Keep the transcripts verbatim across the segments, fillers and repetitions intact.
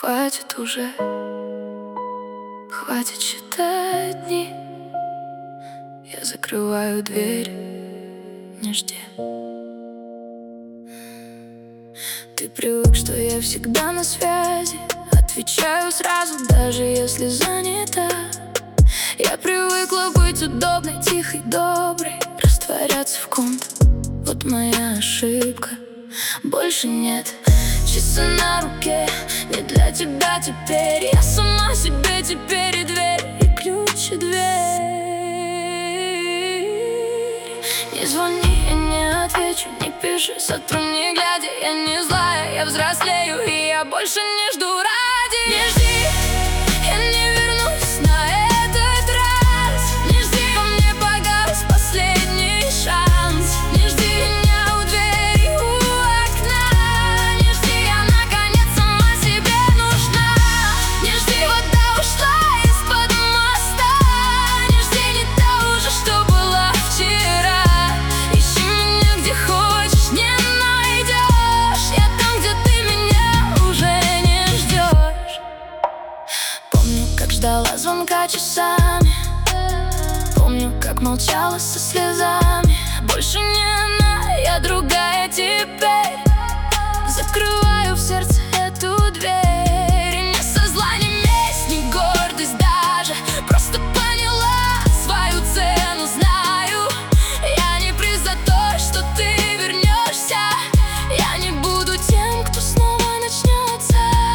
Хватит уже, хватит считать дни. Я закрываю дверь, не жди. Ты привык, что я всегда на связи. Отвечаю сразу, даже если занята. Я привыкла быть удобной, тихой, доброй, растворяться в ком-то. Вот моя ошибка, больше нет. Часы на руке, не для тебя теперь. Я сама себе теперь и дверь, и ключ, и дверь. Не звони, я не отвечу, не пиши, сотру не глядя. Я не злая, я взрослею, и я больше не жду ради. Не жди, я не вернусь на этот раз. Не жди, во мне погас последний шанс. Не жди меня у двери, у окна. Не жди, я наконец сама себе нужна. Не жди, вода ушла из-под моста. Не жди, не та уже, что была вчера. Ищи меня где хочешь, не найдешь. Я там, где ты меня уже не ждешь. Помню, как ждала звонка часами. Помню, как молчала со слезами. Больше не она, я другая теперь. Закрываю в сердце эту дверь. И не со зла, ни месть, ни гордость даже. Просто поняла свою цену, знаю. Я не приз за то, что ты вернешься. Я не буду тем, кто снова начнется.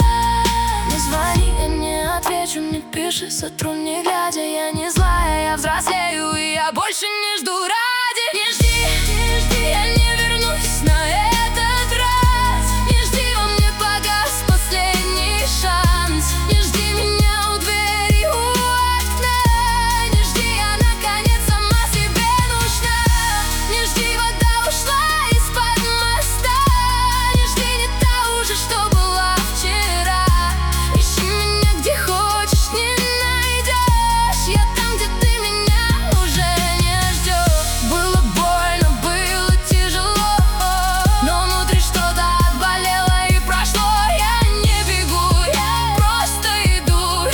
Не звони, я не отвечу, не пиши, сотру не глядя. Я не злая, я взрослею, и я больше не жду ради. Не жди, не жди, я не вернусь на этот раз. Не жди, во мне погас последний шанс. Не жди меня у двери, у окна. Не жди, я наконец сама себе нужна. Не жди, вода ушла из-под моста. Не жди, не та уже, что была вчера. Ищи меня где хочешь, не найдешь. Я там, где ты меня уже не ждешь. Было больно, было тяжело, но внутри что-то отболело и прошло. Я не бегу, я просто иду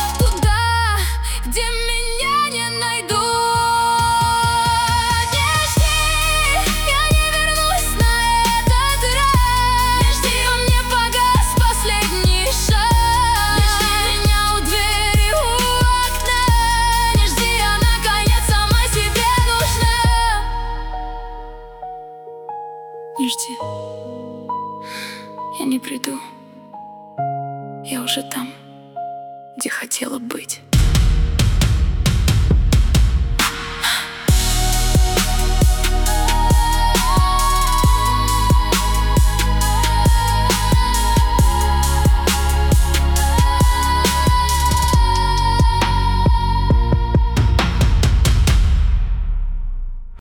туда, где меня не найдут. Не жди, я не вернусь на этот раз. Не жди, во мне погас последний шанс. Не жди меня у двери, у окна. Не жди, я наконец сама себе нужна. Не жди, я не приду. Я уже там, где хотела быть.